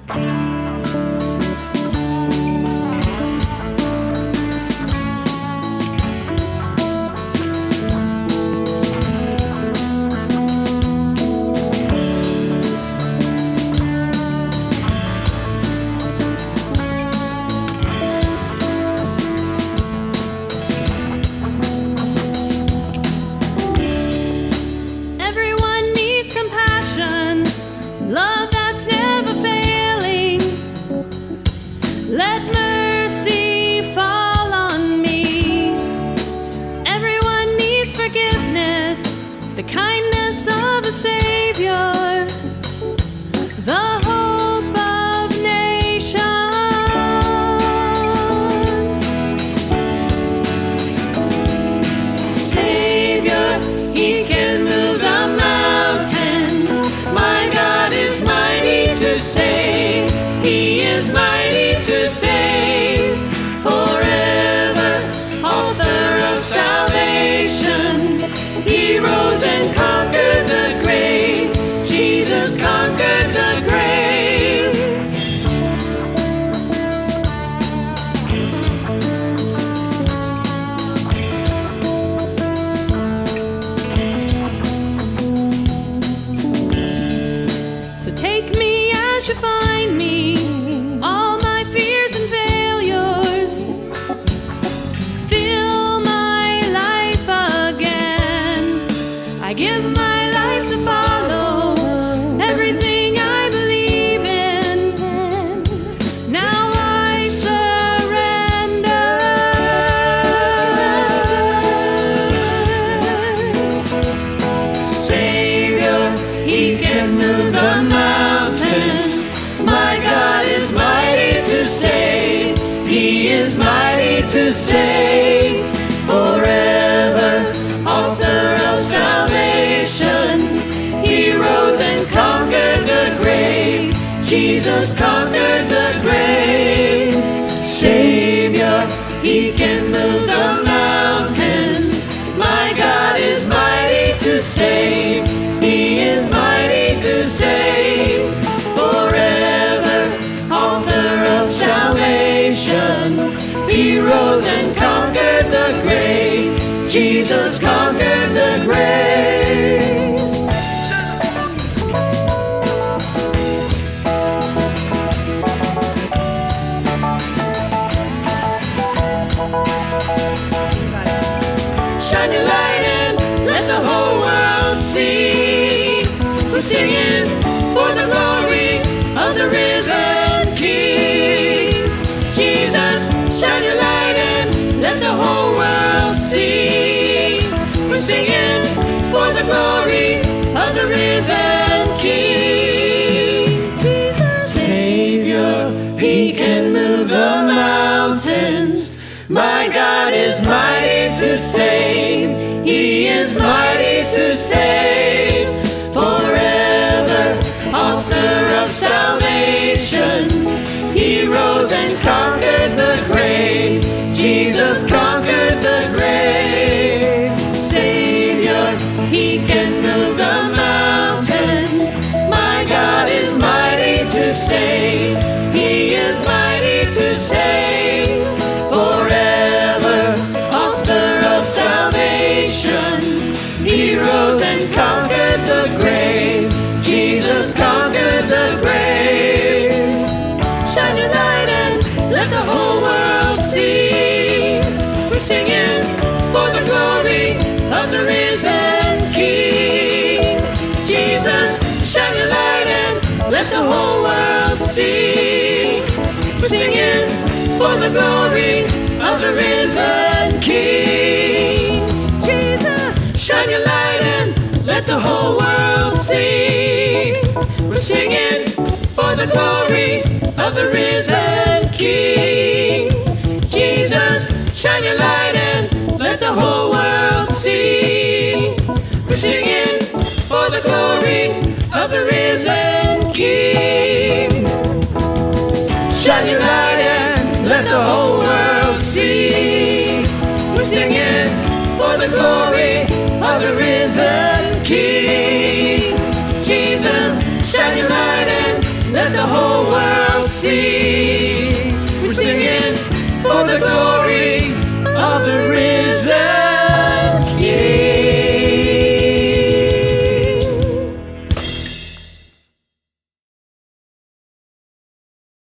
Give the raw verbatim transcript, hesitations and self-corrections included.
Love that's never failing. Let mercy fall on me. Everyone needs forgiveness, the kindness of a Savior, the hope of nations. Savior, He can move the mountains. My God is mighty to save. He is mighty to save. Forever, author of salvation. He rose and conquered the grave. Jesus conquered the grave. So take me as you find me, all my fears and failures. Fill my life again. I give my life to follow everything I believe in. Now I surrender. Savior, He can move the mountains. My God is mighty to save. He is mighty to save. Forever, author of salvation. He rose and conquered the grave. Jesus conquered the grave. Savior, He can move the mountains. My God is mighty to save. He is mighty to save. Forever, author of salvation. He rose and conquered the grave. Jesus conquered the grave. Shine your light and let the whole world see. We're singing for the glory of the risen King. Jesus, shine your light and let the whole world see. We're singing for the glory of the risen King. Jesus, Savior, He can move the mountains. My God is mighty to save. He is mighty to save. Forever, author of salvation. He rose and conquered the grave. Jesus conquered the grave. Savior, He can move the mountains. My God is mighty to save. He is mighty to save. Forever, author of salvation. He rose and conquered the grave. Jesus conquered the grave. Shine your light and let the whole world see. We're singing for the glory of the risen King. Jesus, shine your light and let the whole world see. We're singing for the glory of the risen King. Jesus, shine your light and let the whole world see. We're singing for the glory of the risen King. Jesus, shine your light and let the whole world see. We're singing for the glory of the risen King. Shine your light and let the whole world see. We're singing for the glory of the risen King.